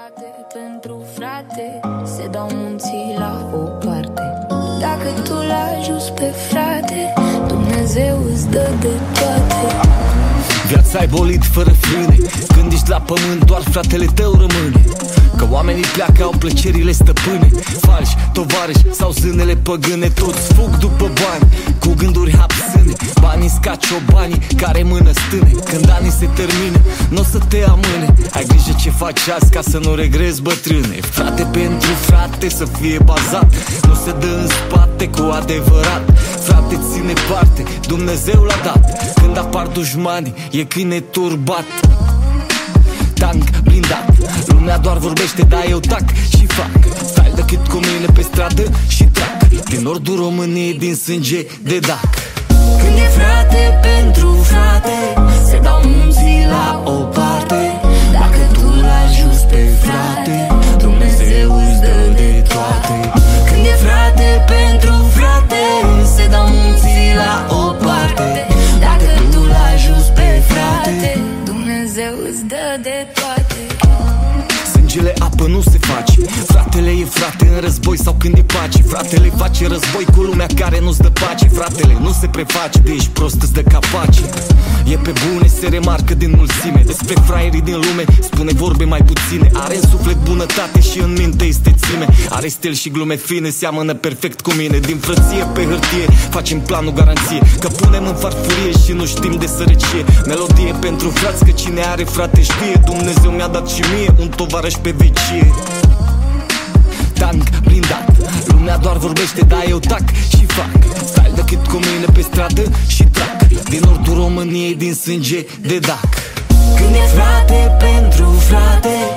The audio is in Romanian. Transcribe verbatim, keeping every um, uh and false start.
frate pentru frate, se dau munții la o parte. Dacă tu l-ajuți pe frate, Dumnezeu îți dă de toate. Viața e bolid fără frâne, când ești la pământ doar fratele tău rămâne. Că oamenii pleacă, au plăcerile stăpâne, falși, tovarăși sau zânele păgâne. Toți fug după bani, cu gânduri hapsâne. Banii-s ca ciobanii care mână stâne. Când anii se termină, n-o să te amâne. Ai grijă ce faci azi ca să nu regrezi bătrâne. Frate pentru frate să fie bazat, nu se dă în spate cu adevărat. Frate ține parte, Dumnezeu l-a dat. Când apar dușmanii, e câine turbat. Tank blindat, lumea doar vorbește, dar eu tac și fac. Stai decât cu mine pe stradă și trac. Din nordul României, din sânge de dac. Când e frate pentru frate, se dau munții la o parte. Dacă tu l-ajuți pe frate, Dumnezeu îți dă de toate. Când e frate pentru frate, se dau munții la o parte. Dacă tu l-ajuți pe frate, Dumnezeu îți dă de toate. Sângele apă nu se face, fratele e frate în război sau când e pace. Fratele face război cu lumea care nu-ți dă pace. Fratele nu se preface, de ești prost îți dă capace. E pe bune, se remarcă din mulțime. Despre fraierii din lume spune vorbe mai puține. Are în suflet bunătate și în minte istețime. Are stil și glume fine, seamănă perfect cu mine. Din frăție pe hârtie facem planul garanție, că punem în farfurie și nu știm de sărăcie. Melodie pentru frați, că cine are frate știe. Dumnezeu mi-a dat și mie un tovarăș pe vecie. Tank blindat, lumea doar vorbește, dar eu tac și fac. Stai decât cu mine pe stradă și trac. Din nordul României, din sânge de dac. Când e frate pentru frate,